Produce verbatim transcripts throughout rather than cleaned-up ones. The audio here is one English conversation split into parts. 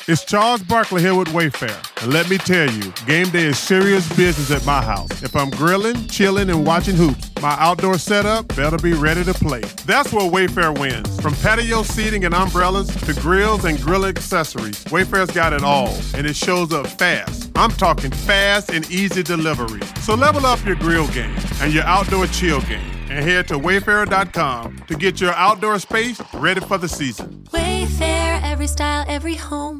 It's Charles Barkley here with Wayfair. And let me tell you, game day is serious business at my house. If I'm grilling, chilling, and watching hoops, my outdoor setup better be ready to play. That's where Wayfair wins. From patio seating and umbrellas to grills and grill accessories, Wayfair's got it all, and it shows up fast. I'm talking fast and easy delivery. So level up your grill game and your outdoor chill game, and head to wayfair dot com to get your outdoor space ready for the season. Wayfair, every style, every home.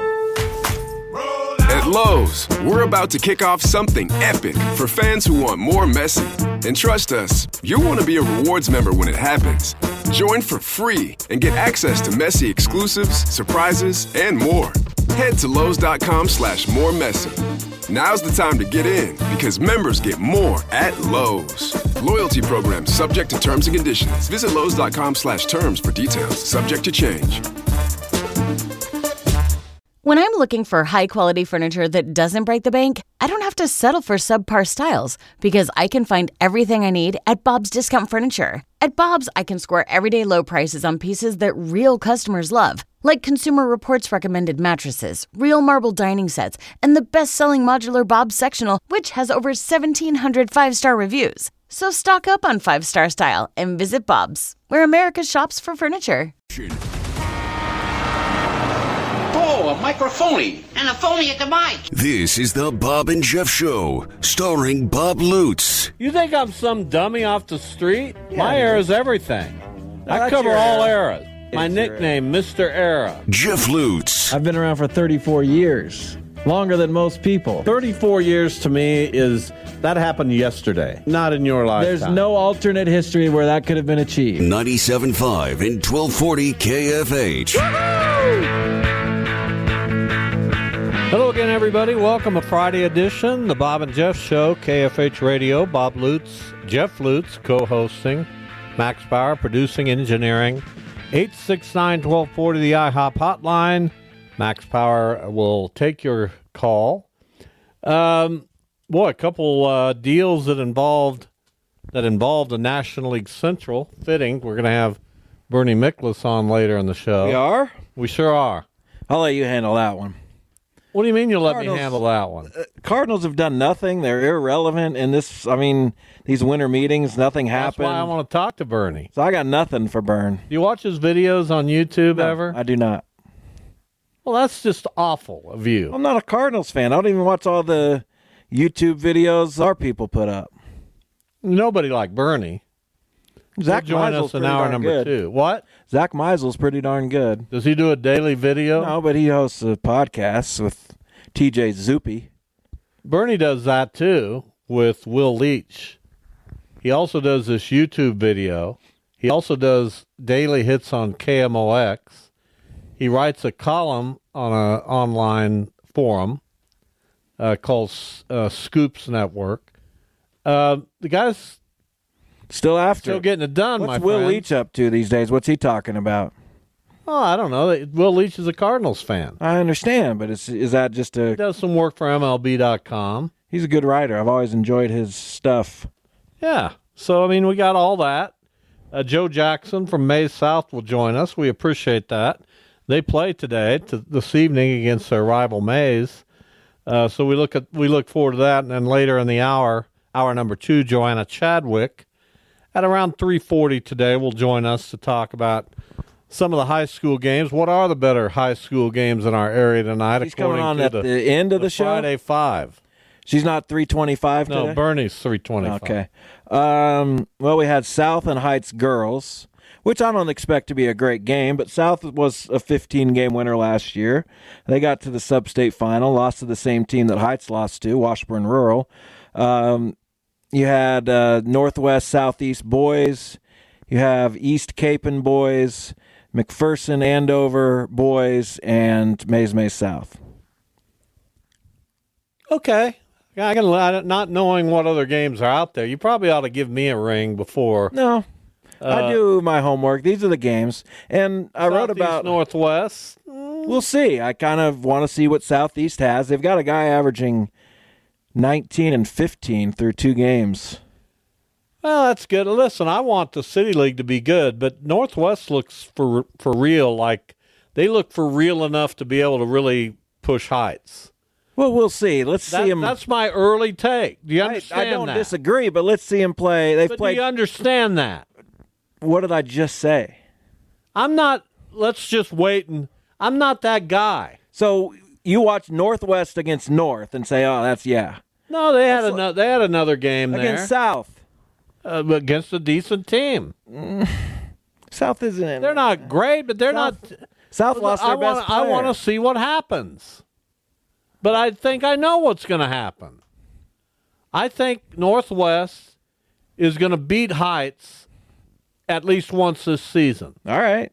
At Lowe's, we're about to kick off something epic for fans who want more messy. And trust us, you'll want to be a rewards member when it happens. Join for free and get access to messy exclusives, surprises, and more. Head to Lowe's.com slash more messy. Now's the time to get in because members get more at Lowe's. Loyalty program subject to terms and conditions. Visit Lowe's.com slash terms for details. Subject to change. When I'm looking for high-quality furniture that doesn't break the bank, I don't have to settle for subpar styles because I can find everything I need at Bob's Discount Furniture. At Bob's, I can score everyday low prices on pieces that real customers love, like Consumer Reports recommended mattresses, real marble dining sets, and the best-selling modular Bob's sectional, which has over seventeen hundred five-star reviews. So stock up on five-star style and visit Bob's, where America shops for furniture. Oh, a microphony. And a phony at the mic. This is the Bob and Jeff Show, starring Bob Lutz. You think I'm some dummy off the street? Yeah, My era's everything. No, I cover all era. eras. My It's nickname, Mister Era. Jeff Lutz. I've been around for thirty-four years. Longer than most people. thirty-four years to me is, that happened yesterday. Not in your lifetime. There's no alternate history where that could have been achieved. ninety-seven point five and twelve forty K F H. Hello again, everybody. Welcome to Friday edition, the Bob and Jeff Show, K F H Radio. Bob Lutz, Jeff Lutz, co-hosting. Max Bauer, producing, engineering. eight six nine, one two four zero, the IHOP hotline. Max Power will take your call. Um, boy, a couple uh, deals that involved that involved the National League Central. Fitting. We're going to have Bernie Miklasz on later in the show. We are? We sure are. I'll let you handle that one. What do you mean you'll let Cardinals, me handle that one? Uh, Cardinals have done nothing. They're irrelevant in this. I mean, these winter meetings, nothing happened. That's why I want to talk to Bernie. So I got nothing for Bern. Do you watch his videos on YouTube No, ever? I do not. Well, that's just awful of you. I'm not a Cardinals fan. I don't even watch all the YouTube videos our people put up. Nobody like Bernie. Zach He'll join Meisel's us in pretty hour darn number good. two. What? Zach Meisel's pretty darn good. Does he do a daily video? No, but he hosts a podcast with T J Zuppe. Bernie does that too with Will Leach. He also does this YouTube video. He also does daily hits on K M O X. He writes a column on an online forum uh, called uh, Scoops Network. Uh, the guy's Still after still it. getting it done, What's my Will friend. Leach up to these days? What's he talking about? Oh, I don't know. Will Leach is a Cardinals fan. I understand, but is, is that just He a... does some work for M L B dot com. He's a good writer. I've always enjoyed his stuff. Yeah. So, I mean, we got all that. Uh, Joe Jackson from Mays South will join us. We appreciate that. They play today, to, this evening, against their rival Mays. Uh, so we look at we look forward to that. And then later in the hour, hour number two, Joanna Chadwick, at around three forty today, will join us to talk about some of the high school games. What are the better high school games in our area tonight? She's coming according on to at the, the end of the, the show? Friday Five. She's not three twenty-five today? No, Bernie's three twenty-five. Okay. Um, well, we had South and Heights girls, which I don't expect to be a great game, but South was a fifteen-game winner last year. They got to the sub-state final, lost to the same team that Heights lost to, Washburn Rural. Um, you had uh, Northwest Southeast boys. You have East Capon boys, McPherson Andover boys, and Mays Mays South. Okay. I can, not knowing what other games are out there, you probably ought to give me a ring before. No. Uh, I do my homework. These are the games. And I wrote Southeast, about Northwest. We'll see. I kind of want to see what Southeast has. They've got a guy averaging nineteen and fifteen through two games. Well, that's good. Listen, I want the City League to be good, but Northwest looks for for real like they look for real enough to be able to really push Heights. Well, we'll see. Let's That, see him. That's my early take. Do you I, understand I don't that? disagree, but let's see him play. They've But played. do you understand that? What did I just say? I'm not, let's just wait and, I'm not that guy. So you watch Northwest against North and say, "Oh, that's yeah." No, they had another, they had another game Against there. South. Uh, against a decent team. South isn't in. They're not great, but they're South, not. South lost their I best wanna, player. I want to see what happens. But I think I know what's going to happen. I think Northwest is going to beat Heights at least once this season. All right.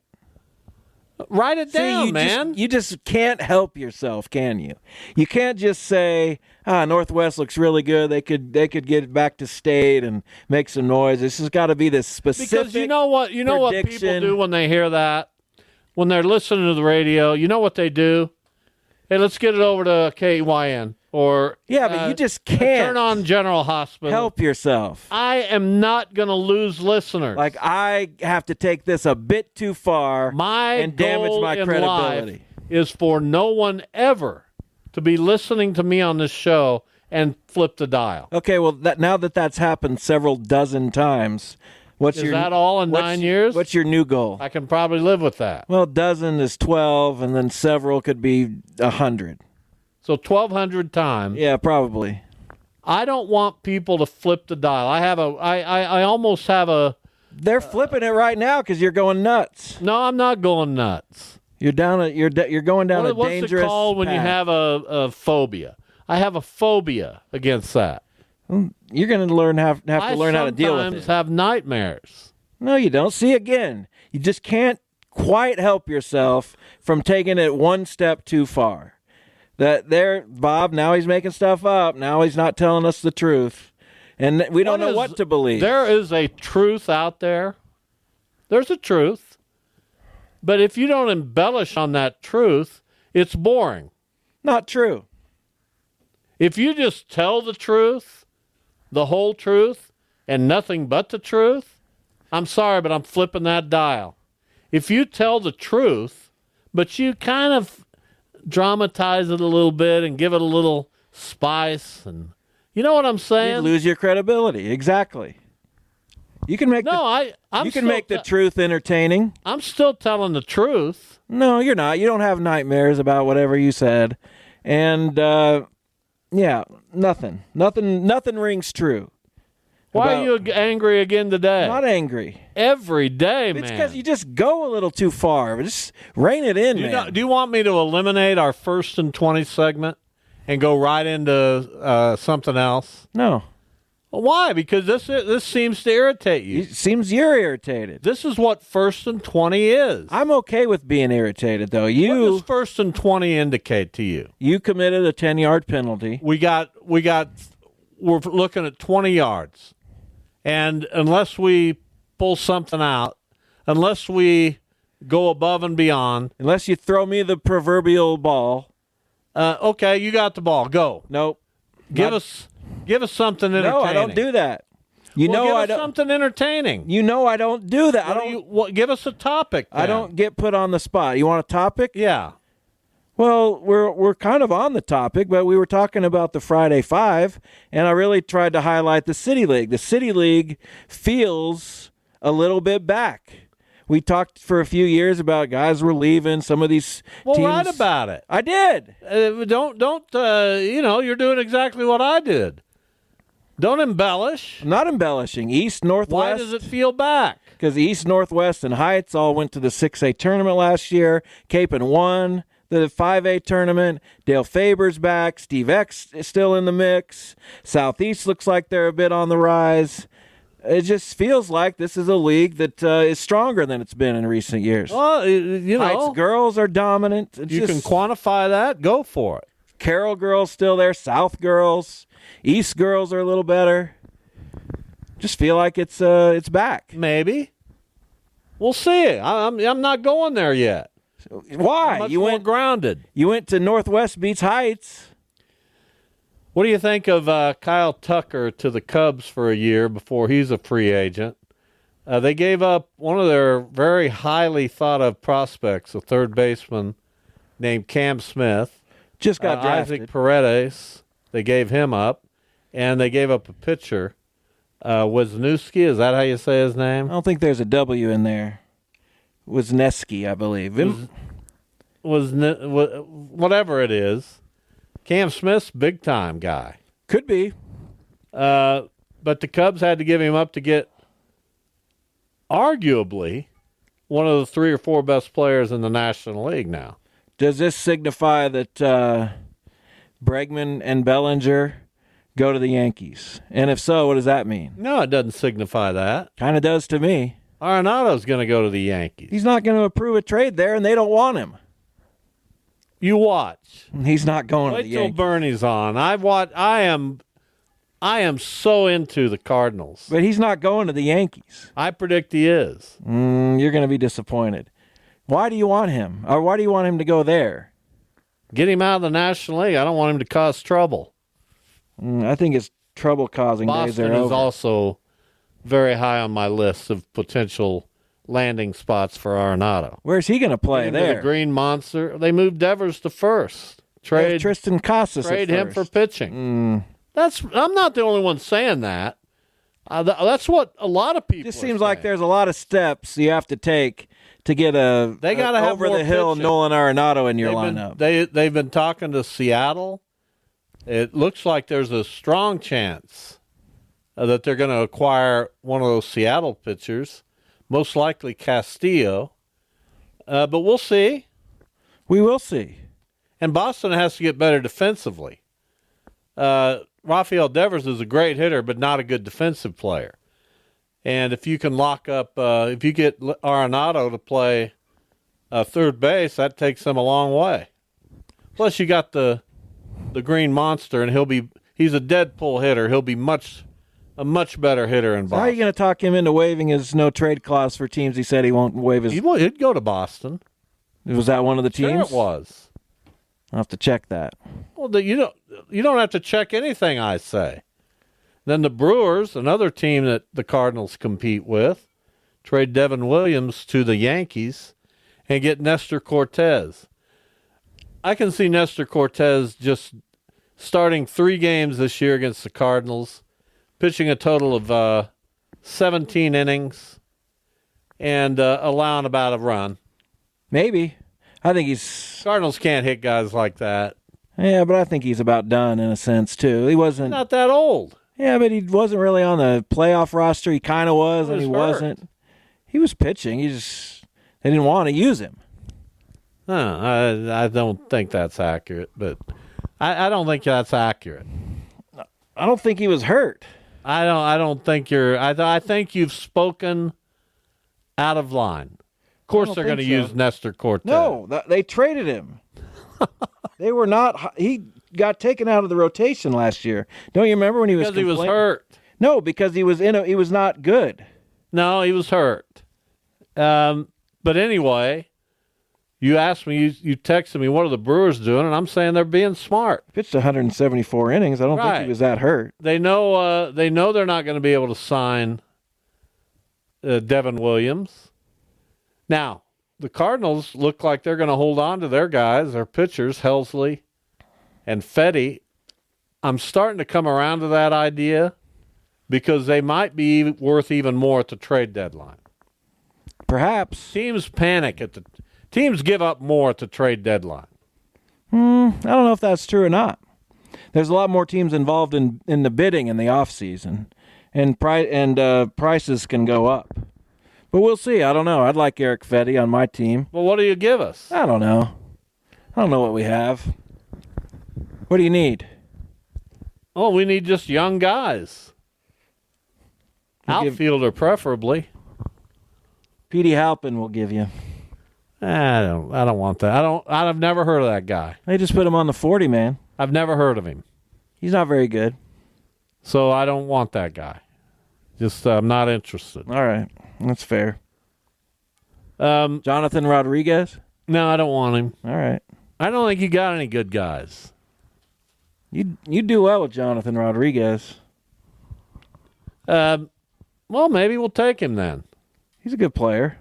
Write it See, down, you man. Just, you just can't help yourself, can you? You can't just say, "Ah, Northwest looks really good. They could they could get back to state and make some noise." This has got to be this specific. Because you know what you know what people prediction. do when they hear that, when they're listening to the radio. You know what they do? Hey, let's get it over to K Y N or Yeah, but uh, you just can't turn on General Hospital. help yourself. I am not going to lose listeners. Like I have to take this a bit too far my and damage goal my in credibility. life is for no one ever to be listening to me on this show and flip the dial. Okay, well, that, now that that's happened several dozen times, what's Is your that all in what's- nine years? What's your new goal? I can probably live with that. Well, dozen is twelve, and then several could be a hundred. So twelve hundred times. Yeah, probably. I don't want people to flip the dial. I have a. I. I, I almost have a. They're flipping it right now because you're going nuts. No, I'm not going nuts. You're down. A, you're da- you're going down What, a what's dangerous it called when you path. have a, a phobia? I have a phobia against that. You're going to learn have have to I learn how to deal with sometimes it. have nightmares. No, you don't. See again. You just can't quite help yourself from taking it one step too far. That there, Bob. Now he's making stuff up. Now he's not telling us the truth, and we don't What know is- what to believe. There is a truth out there. There's a truth. But if you don't embellish on that truth, it's boring. Not true. If you just tell the truth, the whole truth, and nothing but the truth, I'm sorry, but I'm flipping that dial. If you tell the truth, but you kind of dramatize it a little bit and give it a little spice, and you know what I'm You saying? lose your credibility. Exactly. You can make No, the, I. I'm you can still make the te- truth entertaining. I'm still telling the truth. No, you're not. You don't have nightmares about whatever you said, and uh, yeah, nothing, nothing, nothing rings true. Why about- are you ag- angry again today? Not angry. Every day, man. It's because you just go a little too far. Just rein it in, do, you man. know, do you want me to eliminate our first and twenty segment and go right into uh, something else? no, Well, why? Because this this seems to irritate you. it seems you're irritated. This is what first and twenty is. I'm okay with being irritated, though. What You does first and twenty indicate to you? you committed a ten yard penalty. We got we got we're looking at twenty yards, and unless we pull something out, unless we go above and beyond, Unless you throw me the proverbial ball. uh, okay, you got the ball. Go. Nope. Give Not- us give us something entertaining. No, I don't do that. You Well, know give I us don't. something entertaining. You know I don't do that. I What do don't. you, what, give us a topic. I then. don't get put on the spot. You want a topic? Yeah. Well, we're we're kind of on the topic, but we were talking about the Friday Five, and I really tried to highlight the City League. The City League feels a little bit back. We talked for a few years about guys were leaving. Some of these Well, teams. write about it. I did. Uh, don't don't uh, you know? You're doing exactly what I did. Don't embellish. I'm not embellishing. East, Why Northwest. does it feel back? Because East, Northwest, and Heights all went to the six A tournament last year. Capon won the five A tournament. Dale Faber's back. Steve X is still in the mix. Southeast looks like they're a bit on the rise. It just feels like this is a league that uh, is stronger than it's been in recent years. Well, you know, Heights girls are dominant. It's you can just- quantify that. Go for it. Carroll girls still there. South girls. East girls are a little better. Just feel like it's uh, it's back. Maybe. We'll see. I, I'm I'm not going there yet. Why? Much you more went grounded. you went to Northwest beats Heights. What do you think of uh, Kyle Tucker to the Cubs for a year before he's a free agent? Uh, they gave up one of their very highly thought of prospects, a third baseman named Cam Smith. Just got uh, drafted. Isaac Paredes. They gave him up, and they gave up a pitcher. Uh, Wisniewski, is that how you say his name? I don't think there's a W in there. Wisniewski, I believe. Was, was whatever it is. Cam Smith's big time guy. Could be. Uh, but the Cubs had to give him up to get arguably one of the three or four best players in the National League now. Does this signify that uh, Bregman and Bellinger go to the Yankees? And if so, what does that mean? No, it doesn't signify that. Kind of does to me. Arenado's going to go to the Yankees. He's not going to approve a trade there, and they don't want him. You watch. He's not going Wait to the till Yankees. Bernie's on. I've watched. I am. I am so into the Cardinals. But he's not going to the Yankees. I predict he is. Mm, you're going to be disappointed. Why do you want him? Or why do you want him to go there? Get him out of the National League. I don't want him to cause trouble. Mm, I think his trouble-causing days Boston are is over. also very high on my list of potential landing spots for Arenado. Where's he going to play Into there? The Green Monster. They moved Devers to first. They have Trade Tristan Casas Trade at him first. for pitching. Mm. That's. I'm not the only one saying that. Uh, th- that's what a lot of people. Just are seems saying. like there's a lot of steps you have to take to get a, They gotta a have over more the hill pitching. Nolan Arenado in your they've lineup. Been, they they've been talking to Seattle. It looks like there's a strong chance uh, that they're going to acquire one of those Seattle pitchers, most likely Castillo. Uh, but we'll see. We will see. And Boston has to get better defensively. Uh, Rafael Devers is a great hitter, but not a good defensive player. And if you can lock up, uh, if you get Arenado to play uh, third base, that takes them a long way. Plus, you got the the Green Monster, and he'll be he's a Deadpool hitter. He'll be much a much better hitter in So Boston. how are you going to talk him into waiving his no trade clause for teams he said he won't waive his? He would, he'd go to Boston. Was that one of the teams? Sure, it was. I'll have to check that. Well, the, you don't you don't have to check anything I say. Then the Brewers, another team that the Cardinals compete with, trade Devin Williams to the Yankees and get Nestor Cortez. I can see Nestor Cortez just starting three games this year against the Cardinals, pitching a total of uh, seventeen innings, and uh, allowing about a run. Maybe. I think he's Cardinals can't hit guys like that. yeah, but I think he's about done in a sense too. He wasn't. Not that old. Yeah, but he wasn't really on the playoff roster. He kind of was, He and was he hurt. wasn't. He was pitching. He just they didn't want to use him. Huh, I, I don't think that's accurate, but I, I don't think that's accurate. I don't think he was hurt. I don't. I don't think you're. I, I think you've spoken out of line. Of course, don't they're going to think so. use Nestor Cortez. No, th- they traded him. They were not. He got taken out of the rotation last year. Don't you remember when he was because he was complaining? hurt. No, because he was in. A, he was not good. No, he was hurt. Um, but anyway, you asked me. You, you texted me. What are the Brewers doing? And I'm saying they're being smart. Pitched one hundred seventy-four innings. I don't think Right. he was that hurt. They know. Uh, they know they're not going to be able to sign uh, Devin Williams. Now, the Cardinals look like they're going to hold on to their guys, their pitchers, Helsley and Fetty. I'm starting to come around to that idea because they might be worth even more at the trade deadline. Perhaps. Teams panic at the teams give up more at the trade deadline. Hmm, I don't know if that's true or not. There's a lot more teams involved in, in the bidding in the offseason, and pri- and uh, prices can go up. But we'll see. I don't know. I'd like Eric Fetty on my team. Well, what do you give us? I don't know. I don't know what we have. What do you need? Oh, we need just young guys. We'll give- Outfielder preferably. Petey Halpin will give you. I don't. I don't want that. I don't. I've never heard of that guy. They just put him on the forty, man. I've never heard of him, He's not very good. so I don't want that guy. Just uh, I'm not interested. All right. That's fair. Um, Jonathan Rodriguez? no, I don't want him. All right. I don't think you got any good guys. You you do well with Jonathan Rodriguez. Um, well, maybe we'll take him then. He's a good player.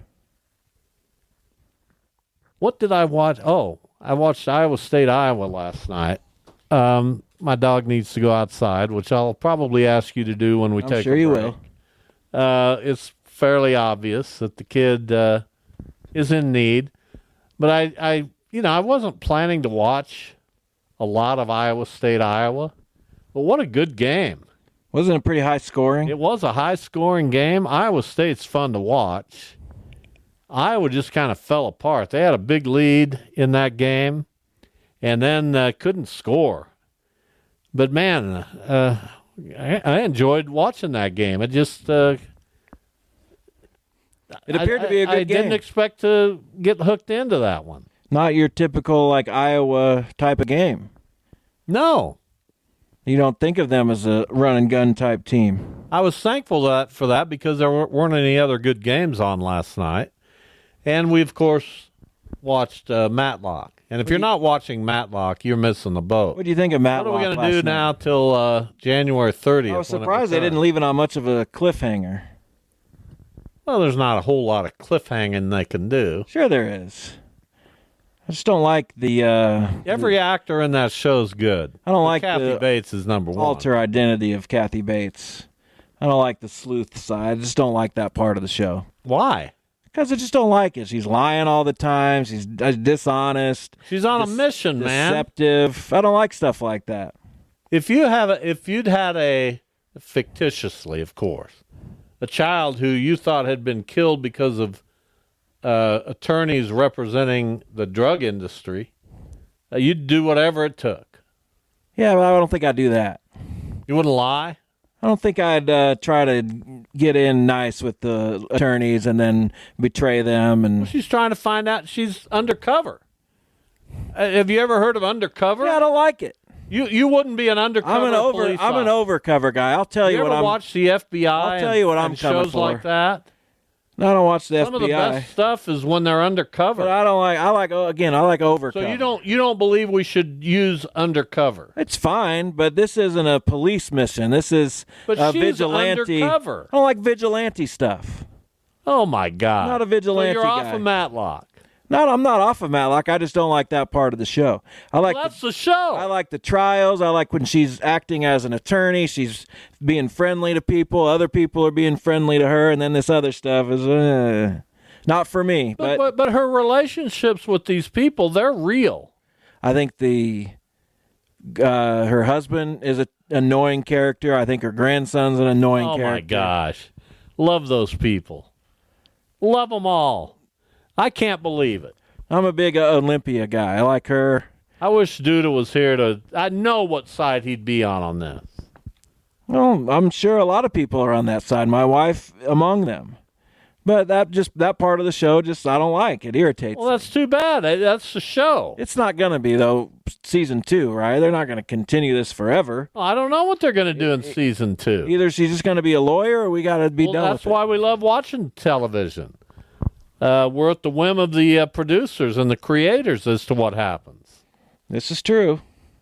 What did I watch? Oh, I watched Iowa State, Iowa last night. Um, my dog needs to go outside, which I'll probably ask you to do when we I'm take sure a you break. will. Uh, it's fairly obvious that the kid uh, is in need. But I, I, you know, I wasn't planning to watch a lot of Iowa State, Iowa. But what a good game. Wasn't it pretty high scoring? It was a high-scoring game. Iowa State's fun to watch. Iowa just kind of fell apart. They had a big lead in that game and then uh, couldn't score. But, man, uh, I, I enjoyed watching that game. It just uh, – It appeared to be a good I, I game. I didn't expect to get hooked into that one. Not your typical, like, Iowa type of game. No. You don't think of them as a run-and-gun type team. I was thankful that for that because there weren't any other good games on last night. And we, of course, watched uh, Matlock. And if you're not watching Matlock, you're missing the boat. What do you think of Matlock? What are we going to last do night? now till uh, January thirtieth? I was surprised they didn't leave it on much of a cliffhanger. Well, there's not a whole lot of cliffhanging they can do. Sure there is. I just don't like the... Uh, Every actor in that show's good. I don't But like Kathy the Bates is number one. alter identity of Kathy Bates. I don't like the sleuth side. I just don't like that part of the show. Why? Because I just don't like it. She's lying all the time. She's uh, dishonest. She's on dis- a mission, man. Deceptive. I don't like stuff like that. If you have a, if you'd had a fictitiously, of course, a child who you thought had been killed because of uh, attorneys representing the drug industry, uh, you'd do whatever it took. Yeah, but I don't think I'd do that. You wouldn't lie? I don't think I'd uh, try to get in nice with the attorneys and then betray them. And She's trying to find out she's undercover. Uh, have you ever heard of undercover? yeah, I don't like it. You you wouldn't be an undercover I'm an over. police I'm an officer. overcover guy. I'll tell you, You what ever I'm. watch the F B I? I'll tell and- you what I'm and coming shows for. like that. No, I don't watch the Some F B I. of the best stuff is when they're undercover. But I don't like. I like oh, again. I like overcover. So you don't you don't believe we should use undercover? It's fine, but this isn't a police mission. This is But a she's vigilante. undercover. I don't like vigilante stuff. Oh my God! Not a vigilante So you're off guy. of Matlock. Not, I'm not off of Matlock. I just don't like that part of the show. I like. Well, that's the, the show. I like the trials. I like when she's acting as an attorney. She's being friendly to people. Other people are being friendly to her, and then this other stuff is uh, not for me. but, But, but but her relationships with these people, they're real. I think the uh, her husband is an annoying character. I think her grandson's an annoying Oh character. my gosh, love those people. Love them all. I can't believe it. I'm a big uh, Olympia guy. I like her. I wish Duda was here to. I know what side he'd be on on this. Well, I'm sure a lot of people are on that side. My wife among them. But that just that part of the show, just I don't like. It irritates. Well, that's too bad. That's the show. It's not going to be, though, season two, right? They're not going to continue this forever. Well, I don't know what they're going to do in season two. Either she's just going to be a lawyer or we got to be Well, done that's with why we love watching television. Uh, we're at the whim of the uh, producers and the creators as to what happens. it. This is true.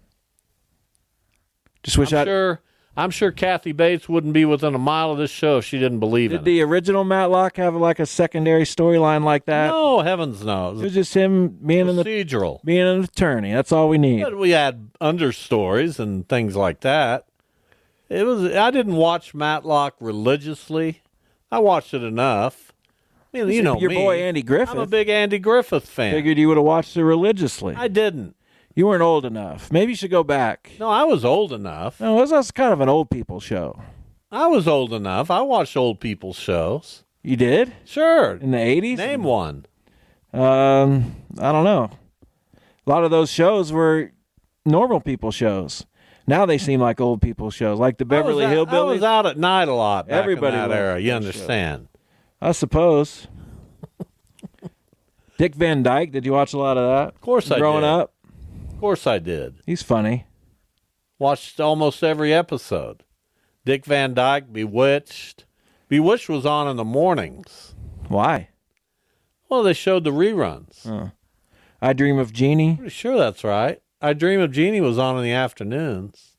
Just wish I'm I sure. I'm sure Kathy Bates wouldn't be within a mile of this show if she didn't believe Did in the it. original Matlock have like a secondary storyline like that? No, heavens It no. was just him being an, Procedural. being an attorney. That's all we need. But we had understories and things like that. It was. I didn't watch Matlock religiously. I watched it enough. I mean, you know Your me. boy Andy Griffith. I'm a big Andy Griffith fan. Figured you would have watched it religiously. I didn't. You weren't old enough. Maybe you should go back. No, I was old enough. No, it was kind of an old people show. I was old enough. I watched old people's shows. You did? Sure. In the eighties? Name one. Um, I don't know. A lot of those shows were normal people shows. Now they seem like old people shows, like the Beverly I was out, I was Hillbillies. out at night a lot back Everybody in that loved era. You those understand? I suppose. Dick Van Dyke, did you watch a lot of that? Of course I Growing did. up? Of course I did. He's funny. Watched almost every episode. Dick Van Dyke, Bewitched. Bewitched was on in the mornings. Why? Well, they showed the reruns. I Dream of Jeannie. Pretty sure that's right. I Dream of Jeannie was on in the afternoons.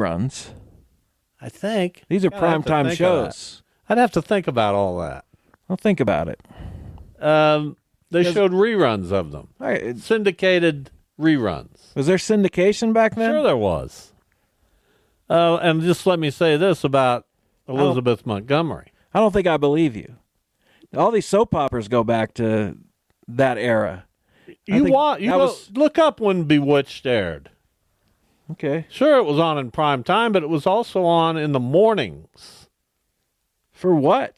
Reruns. I think. These are I'd have to primetime think of shows. that. I'd have to think about all that. Well, think about it. Um, they showed reruns of them. All right, it's- Syndicated reruns. Was there syndication back then? Sure there was. Uh, and just let me say this about Elizabeth Montgomery. I don't think I believe you. All these soap operas go back to that era. I You, think wa- you that go, was- look up when Bewitched aired. Okay. Sure, it was on in prime time, but it was also on in the mornings. For what?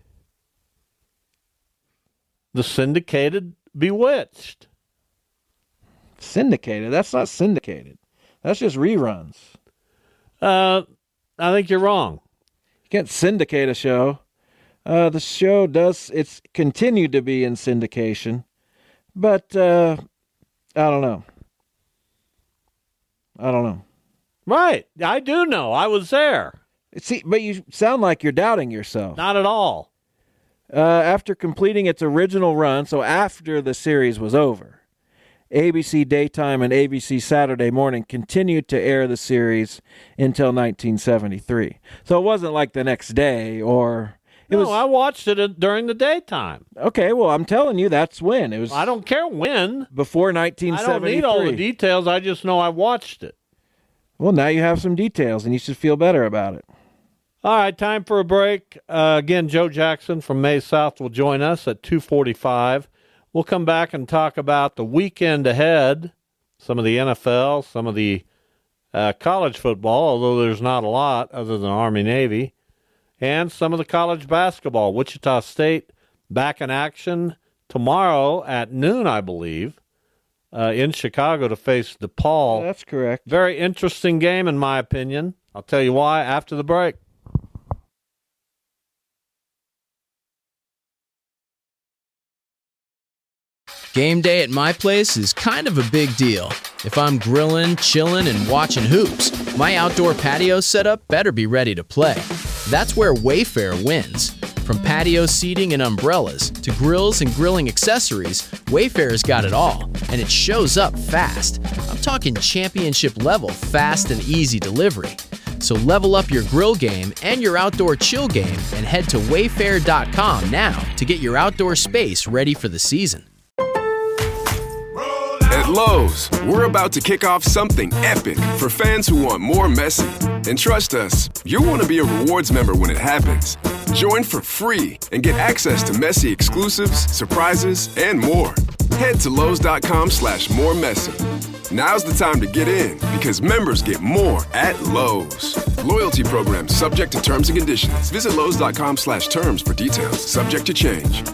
The syndicated Bewitched. Syndicated? That's not syndicated. That's just reruns. Uh, I think you're wrong. You can't syndicate a show. Uh, the show does, it's continued to be in syndication, but uh, I don't know. I don't know. Right. I do know. I was there. See, but you sound like you're doubting yourself. Not at all. Uh, after completing its original run, so after the series was over, A B C Daytime and A B C Saturday Morning continued to air the series until nineteen seventy-three. So it wasn't like the next day or... It no, was, I watched it during the daytime. okay, well, I'm telling you, that's when. It was I don't care when. before nineteen I seventy-three. don't need all the details. I just know I watched it. Well, now you have some details, and you should feel better about it. All right, time for a break. Uh, again, Joe Jackson from May South will join us at two forty-five. We'll come back and talk about the weekend ahead, some of the N F L, some of the uh, college football, although there's not a lot other than Army-Navy, and some of the college basketball. Wichita State back in action tomorrow at noon, I believe, uh, in Chicago to face DePaul. Yeah, that's correct. Very interesting game, in my opinion. I'll tell you why after the break. Game day at my place is kind of a big deal. If I'm grilling, chilling, and watching hoops, my outdoor patio setup better be ready to play. That's where Wayfair wins. From patio seating and umbrellas to grills and grilling accessories, Wayfair's got it all, and it shows up fast. I'm talking championship level fast and easy delivery. So level up your grill game and your outdoor chill game and head to wayfair dot com now to get your outdoor space ready for the season. At Lowe's, we're about to kick off something epic for fans who want more messy. And trust us, you'll want to be a rewards member when it happens. Join for free and get access to messy exclusives, surprises, and more. Head to Lowe's.com slash more messy. Now's the time to get in because members get more at Lowe's. Loyalty program subject to terms and conditions. Visit Lowe's.com slash terms for details. Subject to change.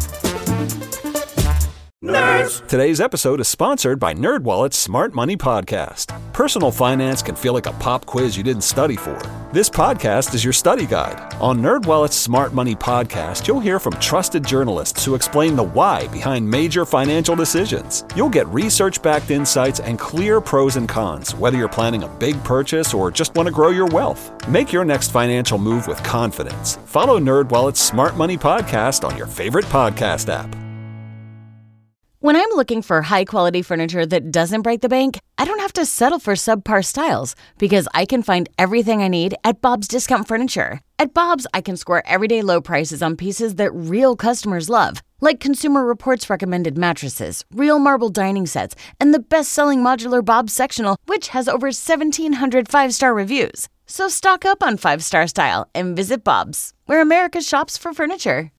Nerds! Today's episode is sponsored by NerdWallet's Smart Money Podcast. Personal finance can feel like a pop quiz you didn't study for. This podcast is your study guide. On NerdWallet's Smart Money Podcast, you'll hear from trusted journalists who explain the why behind major financial decisions. You'll get research-backed insights and clear pros and cons, whether you're planning a big purchase or just want to grow your wealth. Make your next financial move with confidence. Follow NerdWallet's Smart Money Podcast on your favorite podcast app. When I'm looking for high-quality furniture that doesn't break the bank, I don't have to settle for subpar styles because I can find everything I need at Bob's Discount Furniture. At Bob's, I can score everyday low prices on pieces that real customers love, like Consumer Reports recommended mattresses, real marble dining sets, and the best-selling modular Bob's sectional, which has over seventeen hundred five-star reviews. So stock up on five-star style and visit Bob's, where America shops for furniture.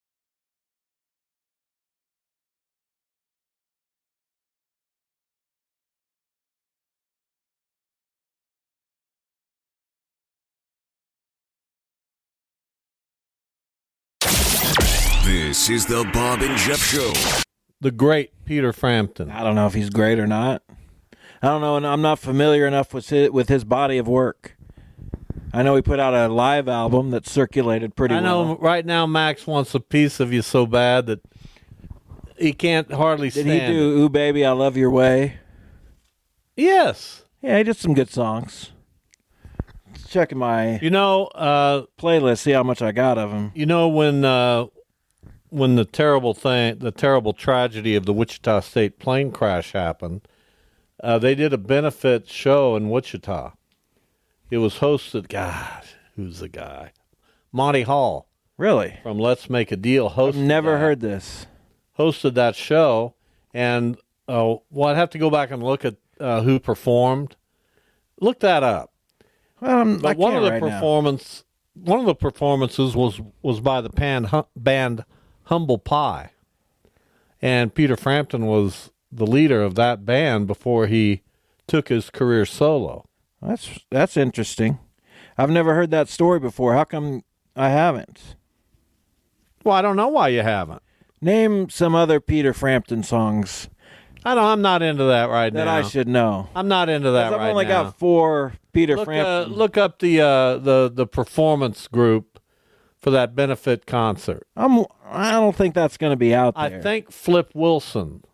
This is the Bob and Jeff Show. The great Peter Frampton. I don't know if he's great or not. I don't know, and I'm not familiar enough with his, with his body of work. I know he put out a live album that circulated pretty I know well. right now Max wants a piece of you so bad that he can't hardly Did stand he do Ooh Baby, I Love Your Way? Yes. Yeah, he did some good songs. Checking my You know, uh, playlist, see how much I got of him. you know when uh, when the terrible thing, the terrible tragedy of the Wichita State plane crash happened, uh, they did a benefit show in Wichita. It was hosted, God, who's the guy? Monty Hall. Really? From Let's Make a Deal hosted I've never that, heard this. hosted that show. And uh, well, I'd have to go back and look at uh, who performed. Look that up. Well, I'm, but I one can't of the right performance, now. one of the performances was was by the band, band Humble Pie, and Peter Frampton was the leader of that band before he took his career solo. That's that's interesting. I've never heard that story before. How come I haven't? Well, I don't know why you haven't. Name some other Peter Frampton songs. I don't. I'm not into that right that now. That I should know. I'm not into that right now. I've only got four Peter look, Frampton. Uh, look up the uh, the the performance group for that benefit concert. I'm. I don't think that's going to be out there. I think Flip Wilson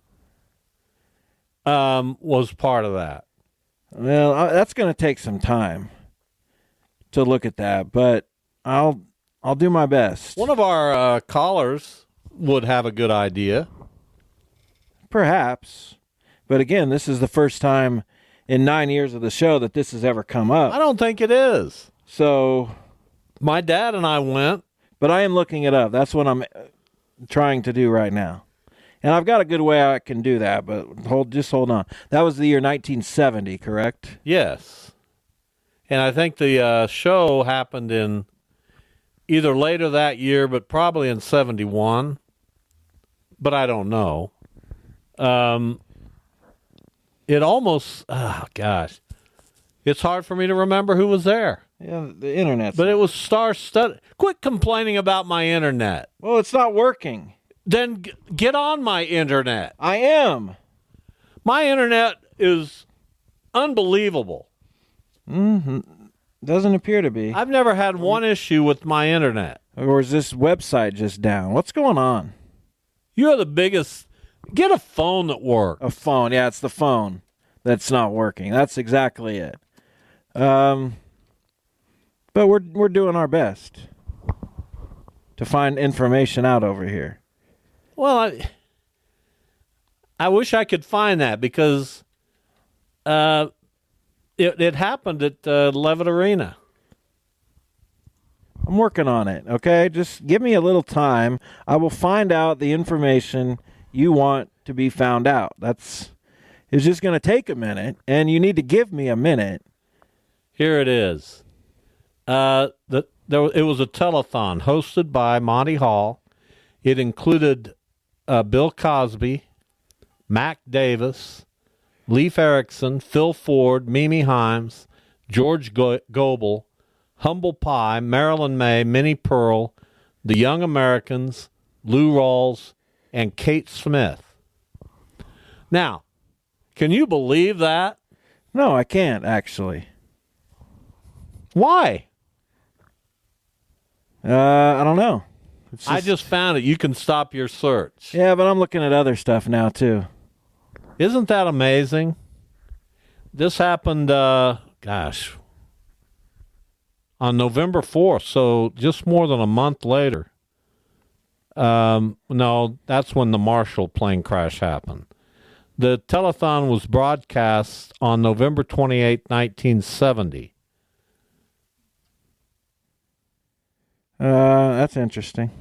um, was part of that. Well, I, that's going to take some time to look at that, but I'll I'll do my best. One of our uh, callers would have a good idea. Perhaps. But again, this is the first time in nine years of the show that this has ever come up. I don't think it is. So, my dad and I went. But I am looking it up. That's what I'm trying to do right now. And I've got a good way I can do that, but hold, just hold on. That was the year nineteen seventy, correct? Yes. And I think the uh, show happened in either later that year, but probably in seventy-one. But I don't know. Um, it almost, oh gosh, it's hard for me to remember who was there. Yeah, the internet. But it was star-studded. Quit complaining about my internet. Well, it's not working. Then g- get on my internet. I am. My internet is unbelievable. Mm-hmm. Doesn't appear to be. I've never had one issue with my internet. Or is this website just down? What's going on? You're the biggest. Get a phone that works. A phone. Yeah, it's the phone that's not working. That's exactly it. Um, but we're we're doing our best to find information out over here. Well, I, I wish I could find that because uh, it it happened at uh, Levitt Arena. I'm working on it, okay? Just give me a little time. I will find out the information you want to be found out. That's it's just going to take a minute, and you need to give me a minute. Here it is. Uh, the there it was a telethon hosted by Monty Hall. It included uh, Bill Cosby, Mac Davis, Leif Erikson, Phil Ford, Mimi Himes, George Go- Gobel, Humble Pie, Marilyn May, Minnie Pearl, The Young Americans, Lou Rawls, and Kate Smith. Now, can you believe that? No, I can't, actually. Why? Uh, I don't know. Just, I just found it. You can stop your search. Yeah, but I'm looking at other stuff now, too. Isn't that amazing? This happened, uh, gosh, on November fourth, so just more than a month later. Um, no, that's when the Marshall plane crash happened. The telethon was broadcast on November twenty-eighth, nineteen seventy. Uh, that's interesting.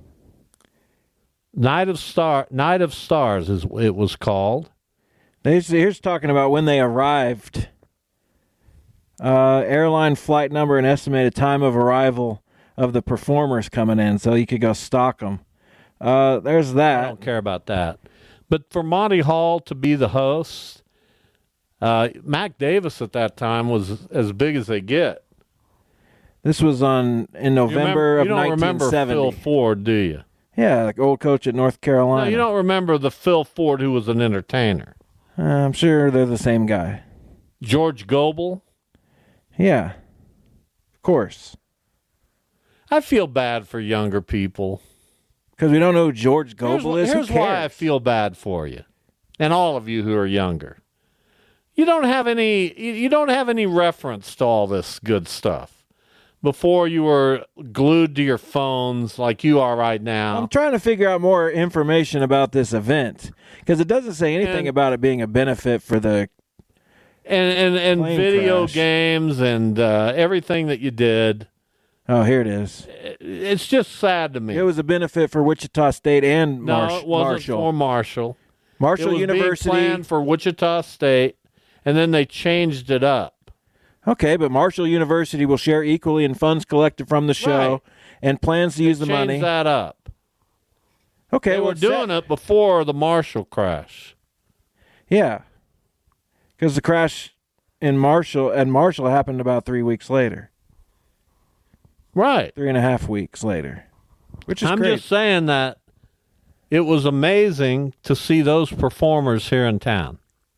Night of Star, Night of Stars is it was called. Here's, here's talking about when they arrived. Uh, airline flight number and estimated time of arrival of the performers coming in, so you could go stalk them. Uh, there's that. I don't care about that. But for Monty Hall to be the host, uh, Mac Davis at that time was as big as they get. This was on in November you remember, of you don't nineteen seventy. remember Phil Ford, do you? Yeah, like old coach at North Carolina. No, you don't remember the Phil Ford who was an entertainer. Uh, I'm sure they're the same guy. George Gobel? Yeah, of course. I feel bad for younger people. Because we don't know who George Gobel here's, is? Here's who cares? why I feel bad for you, and all of you who are younger. You don't have any. You don't have any reference to all this good stuff. Before you were glued to your phones like you are right now. I'm trying to figure out more information about this event because it doesn't say anything and, about it being a benefit for the and and, and video crash. games and uh, everything that you did. Oh, here it is. It's just sad to me. It was a benefit for Wichita State and Marsh- no, it wasn't Marshall. for Marshall. Marshall it was University being planned for Wichita State, and then they changed it up. Okay, but Marshall University will share equally in funds collected from the show Right. and plans to They use the money. Changed that up. Okay, they well, were doing that, it before the Marshall crash. Yeah, because the crash in Marshall and Marshall happened about three weeks later. Right. Three and a half weeks later, which is I'm great. just saying that it was amazing to see those performers here in town.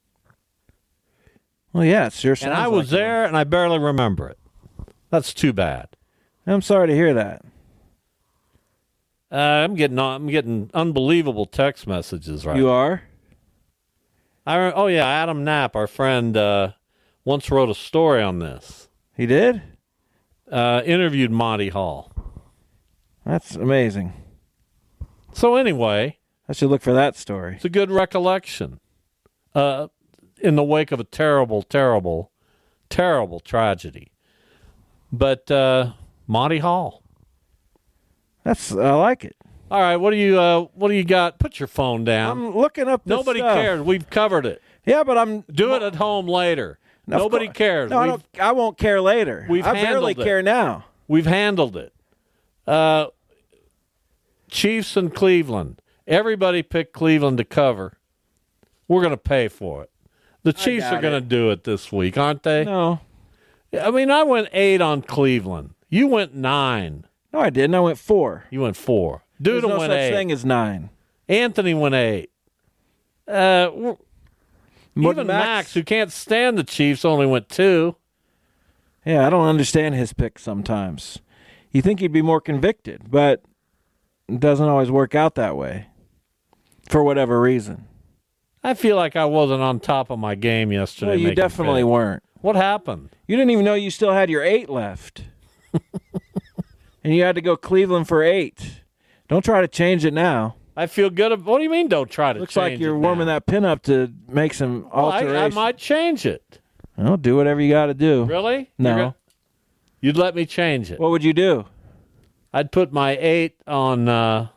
Well, yeah, it sure sounds And I was like there, and I barely remember it. That's too bad. it. I'm sorry to hear that. Uh, I'm getting I'm getting unbelievable text messages right You now. are? I, oh, yeah, Adam Knapp, our friend, uh, once wrote a story on this. He did? Uh, interviewed Monty Hall. That's amazing. So anyway, I should look for that story. it's a good recollection. Uh, in the wake of a terrible, terrible, terrible tragedy. But uh, Monty Hall. That's I like it. All right, what do you uh, what do you got? Put your phone down. I'm looking up this Nobody stuff. cares. We've covered it. Yeah, but I'm Do it at home later. Of Nobody course. cares. No, I, We've- don't, I won't care later. We've I barely handled it. care now. We've handled it. Uh, Chiefs and Cleveland. Everybody picked Cleveland to cover. We're going to pay for it. The Chiefs doubt are going to it. do it this week, aren't they? No, I mean, I went eight on Cleveland. You went nine. no, I didn't. I went four. You went four. There's Doodle no went such eight. thing as nine. Anthony went eight. Uh, we're- But even Max, who can't stand the Chiefs, only went two. Yeah, I don't understand his picks sometimes. You think he'd be more convicted, but it doesn't always work out that way for whatever reason. I feel like I wasn't on top of my game yesterday. Well, you making definitely picks. weren't. What happened? You didn't even know you still had your eight left. And you had to go Cleveland for eight. Don't try to change it now. I feel good. Ab- what do you mean? Don't try to. Looks change like you're it warming now? that pin up to make some Well, I, alterations. I might change it. Well, do whatever you got to do. Really? No. You're gonna- You'd let me change it. What would you do? I'd put my eight on. Uh,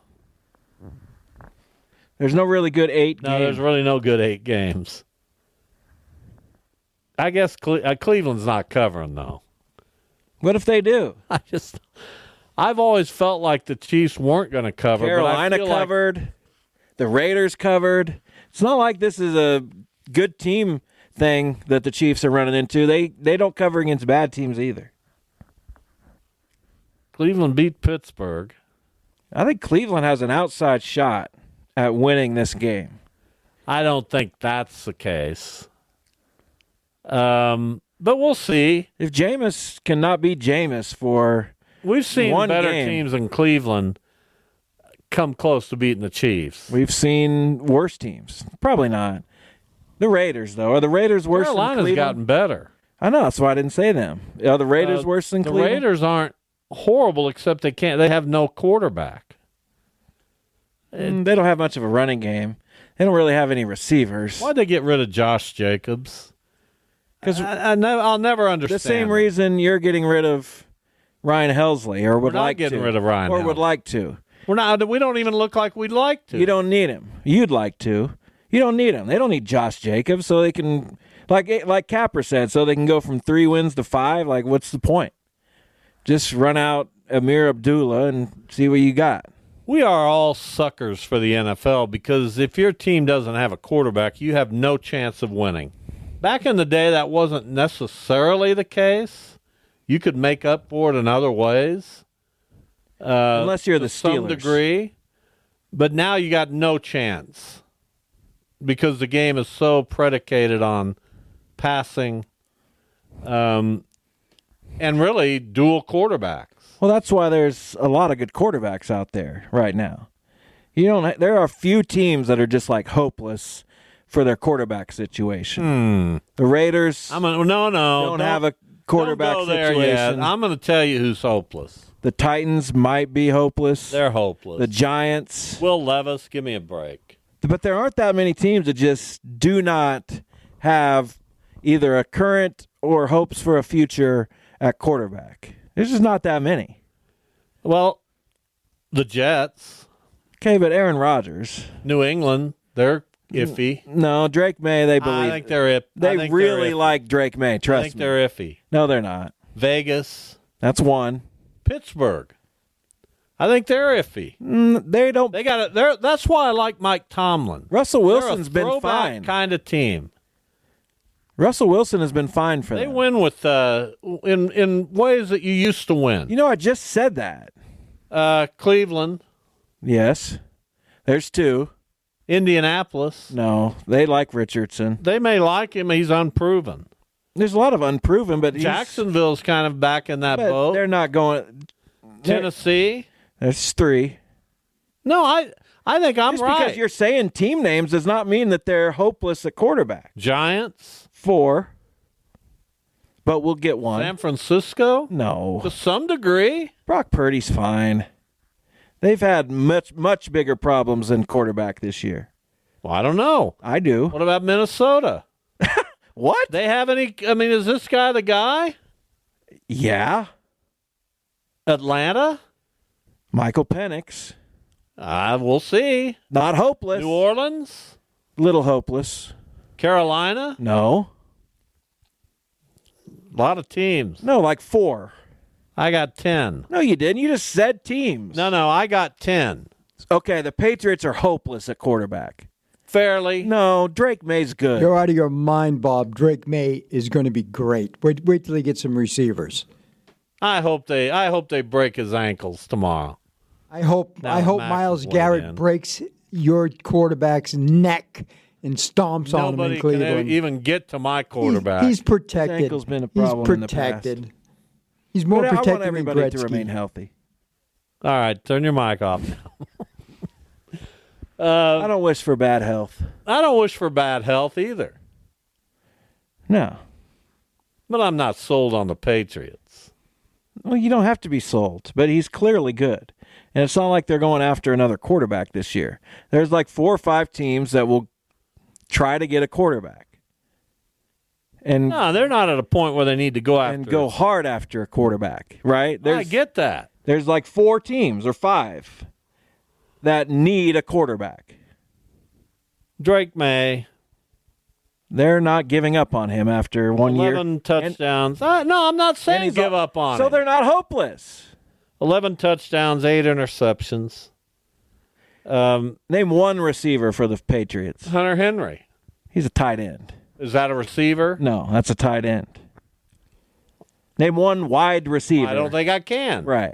There's no really good eight no, game. there's really no good eight games. I guess Cle- uh, Cleveland's not covering though. What if they do? I just, I've always felt like the Chiefs weren't going to cover. Carolina but I feel covered. Like, The Raiders covered. It's not like this is a good team thing that the Chiefs are running into. They they don't cover against bad teams either. Cleveland beat Pittsburgh. I think Cleveland has an outside shot at winning this game. I don't think that's the case. Um, but we'll see. If Jameis cannot beat Jameis for We've seen one better game. teams in Cleveland come close to beating the Chiefs. We've seen worse teams. Probably not. The Raiders, though. Are the Raiders worse than Carolina's Cleveland? gotten better. I know. That's why I didn't say them. Are the Raiders Uh, worse than the Cleveland? Raiders aren't horrible, except they can't. They have no quarterback. Mm, they don't have much of a running game. They don't really have any receivers. Why'd they get rid of Josh Jacobs? Because I, I never, I'll never understand. The same it. reason you're getting rid of Ryan Helsley, or would We're not like getting to, rid of Ryan or would Helsley. like to. We're not. We don't even look like we'd like to. You don't need him. You'd like to. You don't need him. They don't need Josh Jacobs, so they can, like like Capper said, so they can go from three wins to five. Like, what's the point? Just run out Amir Abdullah and see what you got. We are all suckers for the N F L because if your team doesn't have a quarterback, you have no chance of winning. Back in the day, that wasn't necessarily the case. You could make up for it in other ways. Uh, Unless you're to the some Steelers. degree. But now you got no chance because the game is so predicated on passing um, and really dual quarterbacks. Well, that's why there's a lot of good quarterbacks out there right now. You don't. There are a few teams that are just like hopeless for their quarterback situation. Hmm. The Raiders I'm a, no, no, don't, have a quarterback don't go there situation. yet. I'm going to tell you who's hopeless. The Titans might be hopeless. They're hopeless. The Giants. Will Levis, give me a break. But there aren't that many teams that just do not have either a current or hopes for a future at quarterback. There's just not that many. Well, the Jets. Okay, but Aaron Rodgers. New England, they're iffy. No, Drake May, they believe. I think they're iffy. They think really they're like Drake May, trust me. I think me. they're iffy. No, they're not. Vegas. That's one. Pittsburgh. I think they're iffy. Mm, they don't. They got it. They're, that's why I like Mike Tomlin. Russell Wilson's they're a been fine. Kind of team. Russell Wilson has been fine for they them. They win with uh, in in ways that you used to win. You know, I just said that. Uh, Cleveland. Yes. There's two. Indianapolis. No, they like Richardson. They may like him. He's unproven. There's a lot of unproven, but Jacksonville's kind of back in that but boat. They're not going. Tennessee. There's three. No, I I think I'm Just right. Because you're saying team names does not mean that they're hopeless at quarterback. Giants. Four. But we'll get one. San Francisco? No. To some degree. Brock Purdy's fine. They've had much, much bigger problems than quarterback this year. Well, I don't know. I do. What about Minnesota? What? They have any, I mean, is this guy the guy? Yeah. Atlanta? Michael Penix. Uh, we'll see. Not hopeless. New Orleans? Little hopeless. Carolina? No. A lot of teams. No, like four. I got ten. No, you didn't. You just said teams. No, no, I got ten. Okay, the Patriots are hopeless at quarterback. Fairly. No, Drake May's good. You're out of your mind, Bob. Drake May is going to be great. Wait, wait till he gets some receivers. I hope they I hope they break his ankles tomorrow. I hope Now I hope Max Myles is Garrett in. breaks your quarterback's neck and stomps on him Nobody in can Cleveland. even get to my quarterback. He's, he's protected. His ankle's been a problem He's in the past. protected. He's more but protected I want everybody than to Gretzky. remain healthy. All right, turn your mic off now. uh, I don't wish for bad health. I don't wish for bad health either. No. But I'm not sold on the Patriots. Well, you don't have to be sold, but he's clearly good. And it's not like they're going after another quarterback this year. There's like four or five teams that will try to get a quarterback. And No, they're not at a point where they need to go after and go it. hard after a quarterback, right? There's, I get that. There's like four teams or five that need a quarterback. Drake May. They're not giving up on him after one year. eleven touchdowns. Uh, no, I'm not saying he's give all- up on So him. they're not hopeless. eleven touchdowns, eight interceptions. Um, Name one receiver for the Patriots. Hunter Henry. He's a tight end. Is that a receiver? No, that's a tight end. Name one wide receiver. I don't think I can. Right.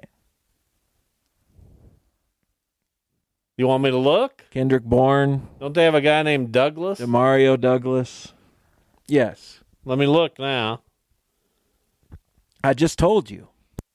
You want me to look? Kendrick Bourne. Don't they have a guy named Douglas? Demario Douglas. Yes. Let me look now. I just told you.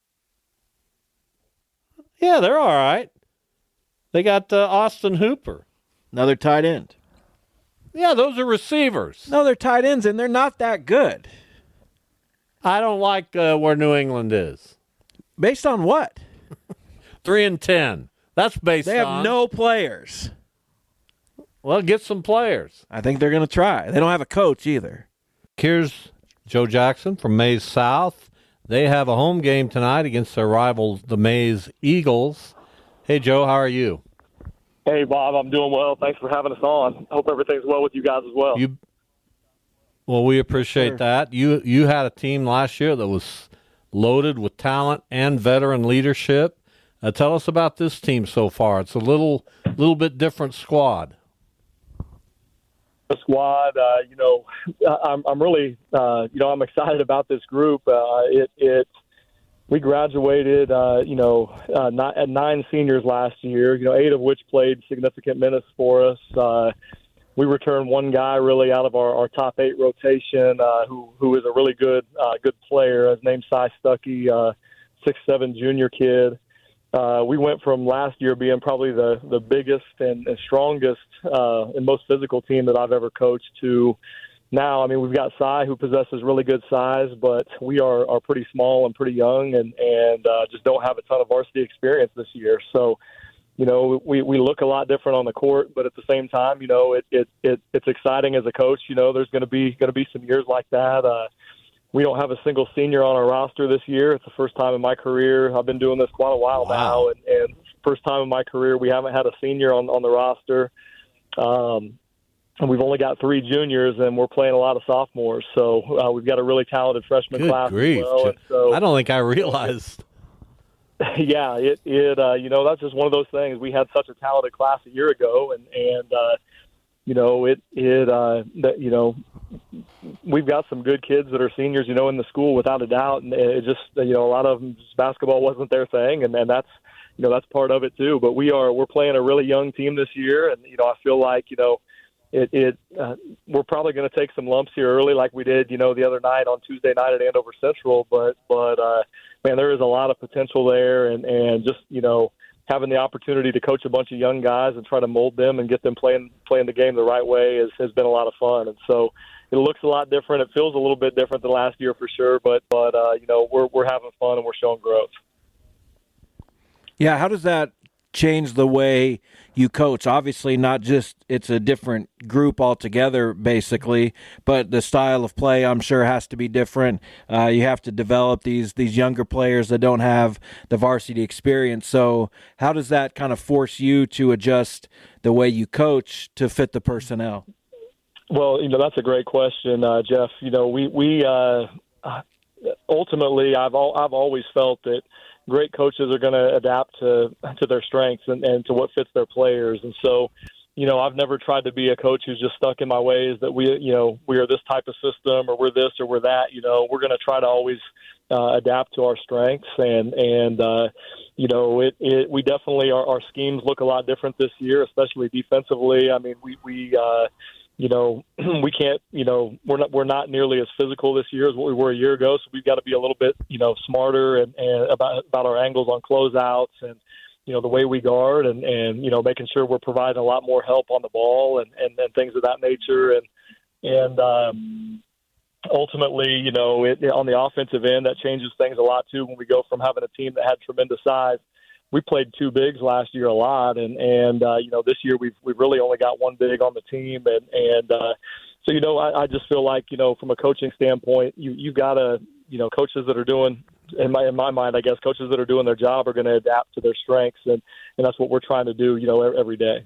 Yeah, they're all right. They got uh, Austin Hooper. Another tight end. Yeah, those are receivers. No, they're tight ends, and they're not that good. I don't like uh, where New England is. Based on what? Three and ten. That's based They have on. no players. Well, get some players. I think they're going to try. They don't have a coach either. Here's Joe Jackson from Mays South. They have a home game tonight against their rivals, the Mays Eagles. Hey, Joe, how are you? Hey, Bob, I'm doing well. Thanks for having us on. Hope everything's well with you guys as well. You, well, we appreciate Sure. that. You you had a team last year that was loaded with talent and veteran leadership. Uh, tell us about this team so far. It's a little little bit different squad. The squad, uh, you know, I'm, I'm really, uh, you know, I'm excited about this group. Uh, it, it, we graduated, uh, you know, uh, not, at nine seniors last year, you know, eight of which played significant minutes for us. Uh, we returned one guy really out of our, our top eight rotation, uh, who, who is a really good, uh, good player. His name's Cy Stuckey, uh, six seven junior kid. Uh, we went from last year being probably the, the biggest and, and strongest uh, and most physical team that I've ever coached to now. I mean, we've got Cy, who possesses really good size, but we are, are pretty small and pretty young and, and uh, just don't have a ton of varsity experience this year. So, you know, we, we look a lot different on the court, but at the same time, you know, it, it, it it's exciting as a coach. You know, there's going to be going to be some years like that. Uh, we don't have a single senior on our roster this year. It's the first time in my career. I've been doing this quite a while wow. now, and, and first time in my career we haven't had a senior on, on the roster. Um, and we've only got three juniors, and we're playing a lot of sophomores. So uh, we've got a really talented freshman Good class grief. as well. And so, I don't think I realized. Yeah, it, it uh, you know, that's just one of those things. We had such a talented class a year ago, and, and uh, you know, it, it uh, that, you know, we've got some good kids that are seniors, you know, in the school without a doubt. And it just, you know, a lot of them, just basketball wasn't their thing. And, and that's, you know, that's part of it too. But we are, we're playing a really young team this year. And, you know, I feel like, you know, it, it uh, we're probably going to take some lumps here early like we did, you know, the other night on Tuesday night at Andover Central. But, but uh, man, there is a lot of potential there. And, and just, you know, having the opportunity to coach a bunch of young guys and try to mold them and get them playing playing the game the right way is, has been a lot of fun. And so it looks a lot different. It feels a little bit different than last year for sure. But, but uh, you know, we're we're having fun and we're showing growth. Yeah, how does that change the way you coach? Obviously, not just it's a different group altogether, basically, but the style of play, I'm sure, has to be different. Uh, you have to develop these these younger players that don't have the varsity experience. So how does that kind of force you to adjust the way you coach to fit the personnel? Well, you know, that's a great question, uh, Jeff. You know, we we uh, ultimately, I've all, I've always felt that great coaches are going to adapt to to their strengths and, and to what fits their players. And so, you know, I've never tried to be a coach who's just stuck in my ways that we, you know, we are this type of system or we're this or we're that. You know, we're going to try to always uh, adapt to our strengths. And, and uh, you know, it, it we definitely, our, our schemes look a lot different this year, especially defensively. I mean, we, we uh, you know, we can't, you know, we're not, we're not nearly as physical this year as what we were a year ago. So we've got to be a little bit, you know, smarter and, and about, about our angles on closeouts and, you know, the way we guard and, and, you know, making sure we're providing a lot more help on the ball and, and, and things of that nature. And, and, um, ultimately, you know, it, on the offensive end, that changes things a lot too, when we go from having a team that had tremendous size. We played two bigs last year a lot, and and uh, you know, this year we've we've really only got one big on the team, and and uh, so you know, I, I just feel like, you know, from a coaching standpoint, you you've got to, you know, coaches that are doing, in my in my mind, I guess coaches that are doing their job are going to adapt to their strengths, and and that's what we're trying to do, you know, every day.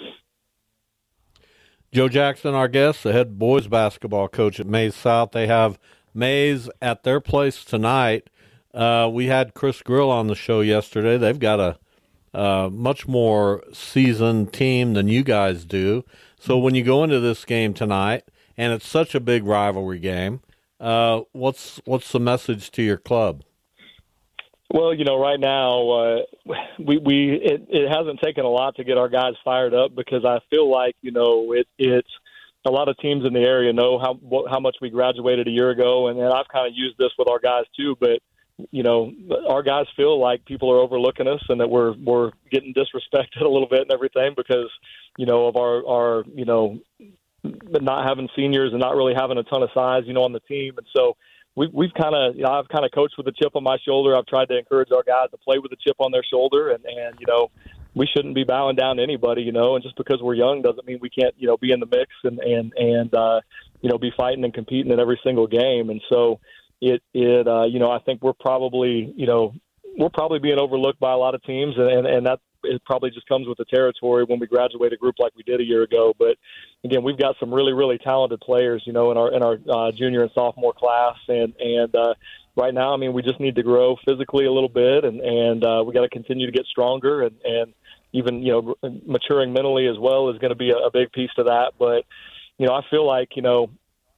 Joe Jackson, our guest, the head boys basketball coach at Maize South. They have Maize at their place tonight. Uh, we had Chris Grill on the show yesterday. They've got a uh, much more seasoned team than you guys do. So when you go into this game tonight, and it's such a big rivalry game, uh, what's what's the message to your club? Well, you know, right now uh, we we it, it hasn't taken a lot to get our guys fired up, because I feel like, you know, it it's a lot of teams in the area know how what, how much we graduated a year ago, and, and I've kind of used this with our guys too, but you know, our guys feel like people are overlooking us and that we're we're getting disrespected a little bit and everything because, you know, of our, our you know, not having seniors and not really having a ton of size, you know, on the team. And so we've, we've kind of, you know, I've kind of coached with a chip on my shoulder. I've tried to encourage our guys to play with a chip on their shoulder. And, and you know, we shouldn't be bowing down to anybody, you know, and just because we're young doesn't mean we can't, you know, be in the mix and, and, and uh, you know, be fighting and competing in every single game. And so, It, it, uh, you know, I think we're probably, you know, we're probably being overlooked by a lot of teams, and, and that it probably just comes with the territory when we graduate a group like we did a year ago. But again, we've got some really, really talented players, you know, in our in our uh, junior and sophomore class, and and uh, right now, I mean, we just need to grow physically a little bit, and and uh, we got to continue to get stronger, and and even, you know, maturing mentally as well is going to be a, a big piece to that. But you know, I feel like, you know,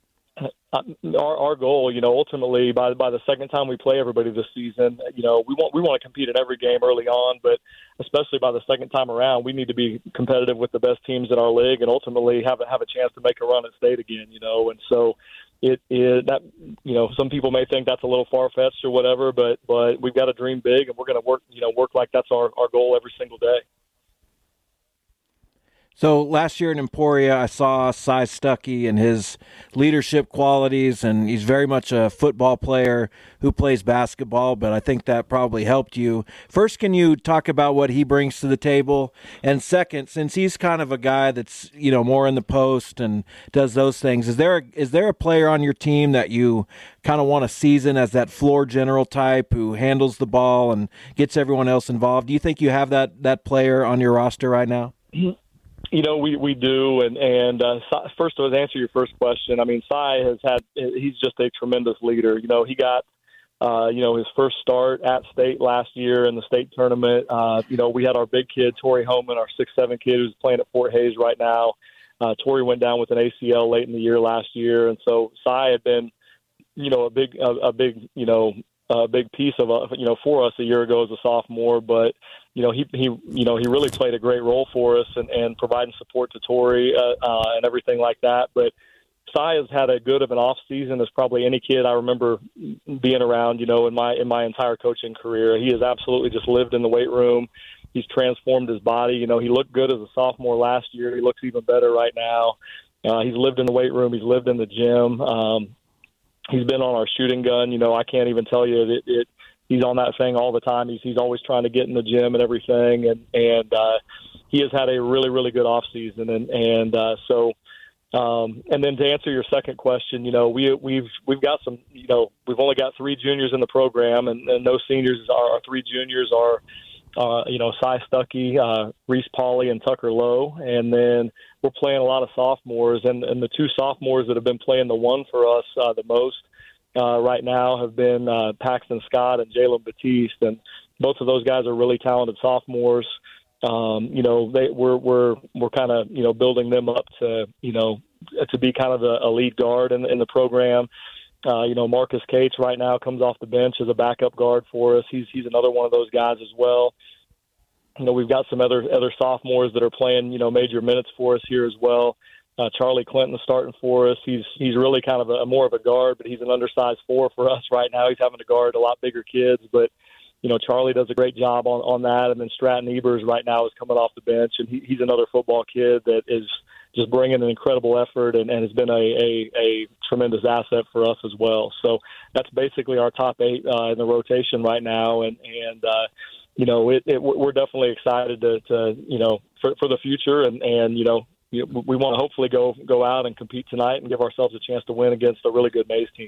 Our, our goal, you know, ultimately by by the second time we play everybody this season, you know, we want we want to compete in every game early on, but especially by the second time around, we need to be competitive with the best teams in our league and ultimately have a, have a chance to make a run at state again, you know. And so it is that, you know, some people may think that's a little far fetched or whatever, but but we've got to dream big, and we're going to work, you know, work like that's our, our goal every single day. So last year in Emporia, I saw Cy Stuckey and his leadership qualities, and he's very much a football player who plays basketball, but I think that probably helped you. First, can you talk about what he brings to the table? And second, since he's kind of a guy that's, you know, more in the post and does those things, is there a, is there a player on your team that you kind of want to season as that floor general type who handles the ball and gets everyone else involved? Do you think you have that, that player on your roster right now? You know, we, we do, and and uh, first to answer your first question, I mean, Cy has had he's just a tremendous leader. You know, he got uh, you know his first start at state last year in the state tournament. Uh, you know, we had our big kid Tori Homan, our six seven kid who's playing at Fort Hays right now. Uh, Tori went down with an A C L late in the year last year, and so Cy had been you know a big a, a big you know a big piece of uh, you know for us a year ago as a sophomore, but. You know, he, he, you know, he really played a great role for us and, and providing support to Tori uh, uh, and everything like that. But Cy has had a good of an off season as probably any kid I remember being around, you know, in my, in my entire coaching career. He has absolutely just lived in the weight room. He's transformed his body. You know, he looked good as a sophomore last year. He looks even better right now. Uh, he's lived in the weight room. He's lived in the gym. Um, he's been on our shooting gun. You know, I can't even tell you that it, it he's on that thing all the time. He's he's always trying to get in the gym and everything, and and uh, he has had a really really good off season, and and uh, so um, and then to answer your second question, you know we we've we've got some you know we've only got three juniors in the program, and, and no seniors. Our, our three juniors are uh, you know Cy Stuckey, uh, Reese Pauley, and Tucker Lowe, and then we're playing a lot of sophomores, and and the two sophomores that have been playing the one for us uh, the most. Uh, right now have been uh, Paxton Scott and Jalen Batiste, and both of those guys are really talented sophomores. Um, you know, they, we're we're we're kind of you know building them up to you know to be kind of the a lead guard in, in the program. Uh, you know, Marcus Cates right now comes off the bench as a backup guard for us. He's he's another one of those guys as well. You know, we've got some other other sophomores that are playing you know major minutes for us here as well. Uh, Charlie Clinton starting for us. He's he's really kind of a, a more of a guard, but he's an undersized four for us right now. He's having to guard a lot bigger kids, but you know Charlie does a great job on, on that. And then Stratton Ebers right now is coming off the bench, and he, he's another football kid that is just bringing an incredible effort and, and has been a, a, a tremendous asset for us as well. So that's basically our top eight uh, in the rotation right now, and and uh, you know it, it, we're definitely excited to, to you know for for the future, and and you know. We want to hopefully go go out and compete tonight and give ourselves a chance to win against a really good Mays team.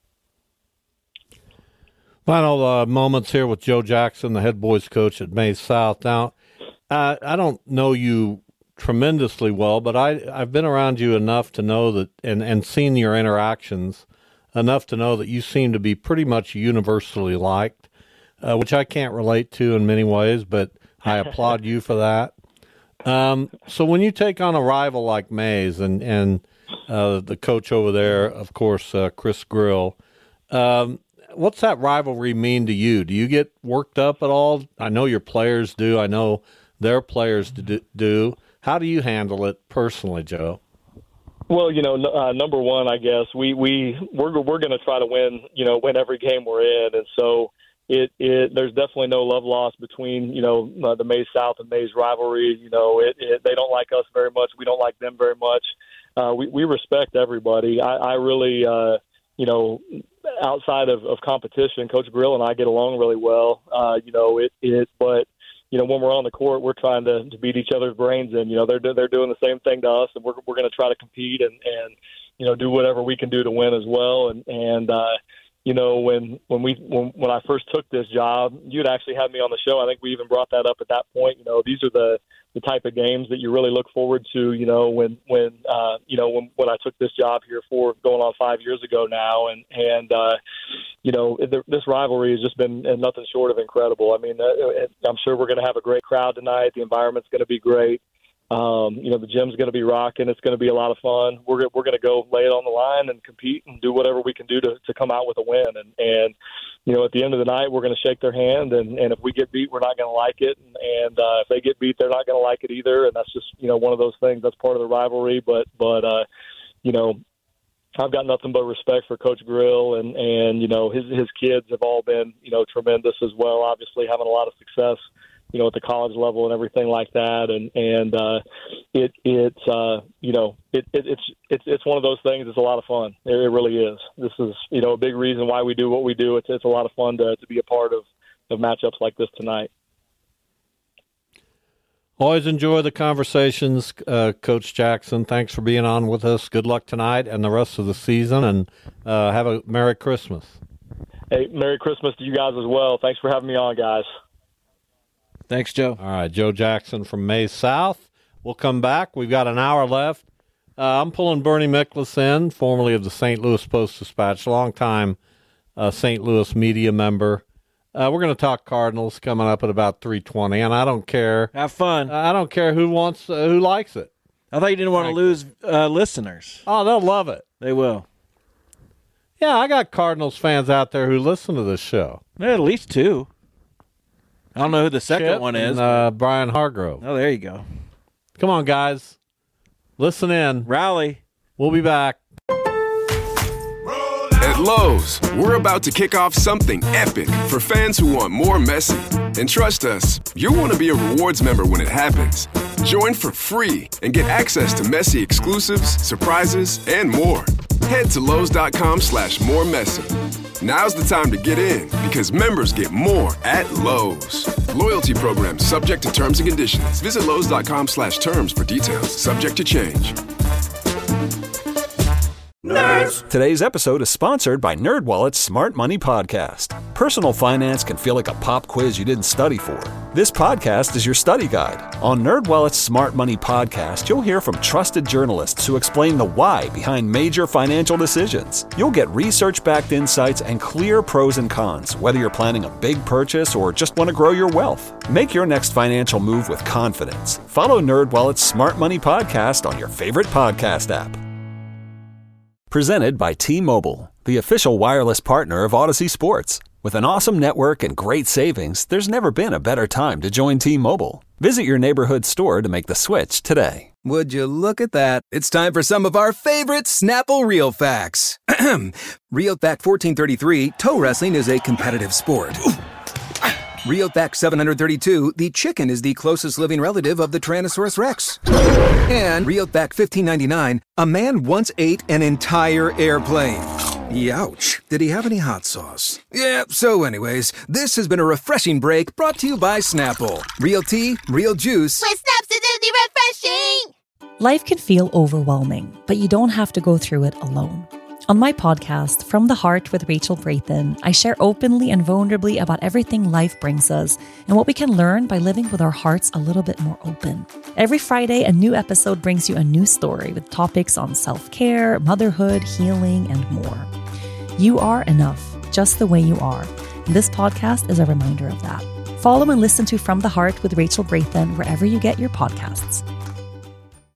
Final uh, moments here with Joe Jackson, the head boys coach at Mays South. Now, uh, I don't know you tremendously well, but I, I've been around you enough to know that and, and seen your interactions enough to know that you seem to be pretty much universally liked, uh, which I can't relate to in many ways, but I applaud you for that. Um, so when you take on a rival like Mays and, and uh, the coach over there, of course, uh, Chris Grill, um, what's that rivalry mean to you? Do you get worked up at all? I know your players do. I know their players do. How do you handle it personally, Joe? Well, you know, uh, number one, I guess we we we're we're going to try to win. You know, win every game we're in, and so. It, it, there's definitely no love lost between, you know, uh, the Mays South and Mays rivalry. You know, it, it, they don't like us very much. We don't like them very much. Uh, we, we respect everybody. I, I really, uh, you know, outside of, of competition, Coach Grill and I get along really well. Uh, you know, it, it, but, you know, when we're on the court, we're trying to, to beat each other's brains in. You know, they're, they're doing the same thing to us, and we're, we're going to try to compete and, and, you know, do whatever we can do to win as well. And, and, uh, You know, when when we when, when I first took this job, you'd actually had me on the show. I think we even brought that up at that point. You know, these are the, the type of games that you really look forward to. You know, when when uh, you know when, when I took this job here for going on five years ago now, and and uh, you know it, this rivalry has just been nothing short of incredible. I mean, uh, I'm sure we're going to have a great crowd tonight. The environment's going to be great. Um, you know, the gym's going to be rocking. It's going to be a lot of fun. We're we're going to go lay it on the line and compete and do whatever we can do to, to come out with a win. And, and, you know, at the end of the night, we're going to shake their hand. And, and if we get beat, we're not going to like it. And, and uh, if they get beat, they're not going to like it either. And that's just, you know, one of those things. That's part of the rivalry. But, but uh, you know, I've got nothing but respect for Coach Grill, and, and you know, his his kids have all been, you know, tremendous as well, obviously having a lot of success you know, at the college level and everything like that. And, and, uh, it, it's, uh, you know, it, it, it's, it's, it's one of those things. It's a lot of fun. It, it really is. This is, you know, a big reason why we do what we do. It's, it's a lot of fun to, to be a part of, of matchups like this tonight. Always enjoy the conversations, uh, Coach Jackson. Thanks for being on with us. Good luck tonight and the rest of the season, and uh, have a Merry Christmas. Hey, Merry Christmas to you guys as well. Thanks for having me on, guys. Thanks, Joe. All right, Joe Jackson from Maize South. We'll come back. We've got an hour left. Uh, I'm pulling Bernie Miklas in, formerly of the Saint Louis Post-Dispatch, longtime uh, Saint Louis media member. Uh, we're going to talk Cardinals coming up at about three twenty, and I don't care. Have fun. I don't care who wants, uh, who likes it. I thought you didn't want to lose uh, listeners. Oh, they'll love it. They will. Yeah, I got Cardinals fans out there who listen to this show. Yeah, at least two. I don't know who the second Chip one is. And, uh, Brian Hargrove. Oh, there you go. Come on, guys. Listen in. Rally. We'll be back. At Lowe's, we're about to kick off something epic for fans who want more Messi. And trust us, you'll want to be a rewards member when it happens. Join for free and get access to Messi exclusives, surprises, and more. Head to Lowe's.com slash more Messi. Now's the time to get in because members get more at Lowe's. Loyalty program subject to terms and conditions. Visit Lowe's.com slash terms for details. Subject to change. Nerds! Today's episode is sponsored by NerdWallet's Smart Money Podcast. Personal finance can feel like a pop quiz you didn't study for. This podcast is your study guide. On NerdWallet's Smart Money Podcast, you'll hear from trusted journalists who explain the why behind major financial decisions. You'll get research-backed insights and clear pros and cons, whether you're planning a big purchase or just want to grow your wealth. Make your next financial move with confidence. Follow NerdWallet's Smart Money Podcast on your favorite podcast app. Presented by T-Mobile, the official wireless partner of Odyssey Sports. With an awesome network and great savings, there's never been a better time to join T-Mobile. Visit your neighborhood store to make the switch today. Would you look at that? It's time for some of our favorite Snapple Real Facts. Real Fact fourteen thirty-three, toe wrestling is a competitive sport. Real Fact seven hundred thirty-two, the chicken is the closest living relative of the Tyrannosaurus Rex. And Real Fact fifteen ninety-nine, a man once ate an entire airplane. Youch. Did he have any hot sauce? Yeah, so anyways, this has been a refreshing break brought to you by Snapple. Real tea, real juice. With Snaps, it's refreshing! Life can feel overwhelming, but you don't have to go through it alone. On my podcast, From the Heart with Rachel Brathen, I share openly and vulnerably about everything life brings us and what we can learn by living with our hearts a little bit more open. Every Friday, a new episode brings you a new story with topics on self-care, motherhood, healing, and more. You are enough, just the way you are. And this podcast is a reminder of that. Follow and listen to From the Heart with Rachel Brathen wherever you get your podcasts.